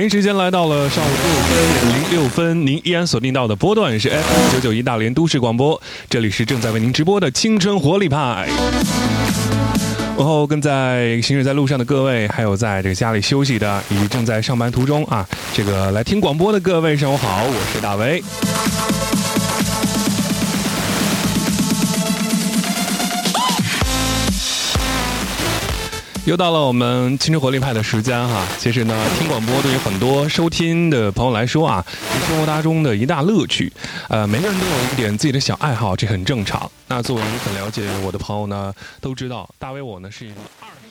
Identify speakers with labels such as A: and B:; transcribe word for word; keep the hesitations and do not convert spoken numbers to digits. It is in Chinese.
A: 时间来到了上午六分零六分，您依然锁定到的波段是 F M 九九一大连都市广播，这里是正在为您直播的青春活力派。然后跟在行驶在路上的各位，还有在这个家里休息的，以及正在上班途中啊，这个来听广播的各位，上午好，我是大为。又到了我们青春活力派的时间哈。其实呢，听广播对于很多收听的朋友来说啊，是生活当中的一大乐趣。呃，每个人都有一点自己的小爱好，这很正常。那作为很了解我的朋友呢，都知道大为我呢是一个二十。